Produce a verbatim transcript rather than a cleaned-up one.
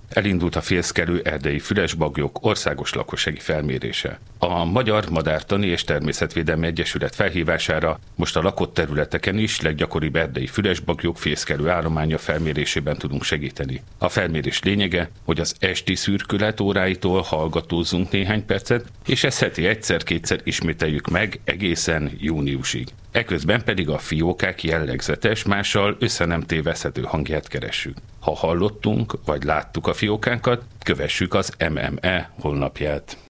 Elindult a fészkelő erdei fülesbagyok országos lakossági felmérése. A Magyar Madártani és Természetvédelmi Egyesület felhívására most a lakott területeken is leggyakoribb erdei fülesbagyok fészkelő állománya felmérésében tudunk segíteni. A felmérés lényege, hogy az esti szürkület óráitól hallgatózzunk néhány percet, és ezt heti egyszer-kétszer ismételjük meg egészen júniusig. Eközben pedig a fiókák jellegzetes, mással össze nem téveszthető hangját keressük. Ha hallottunk, vagy láttuk a fiókánkat, kövessük az em em e honlapját.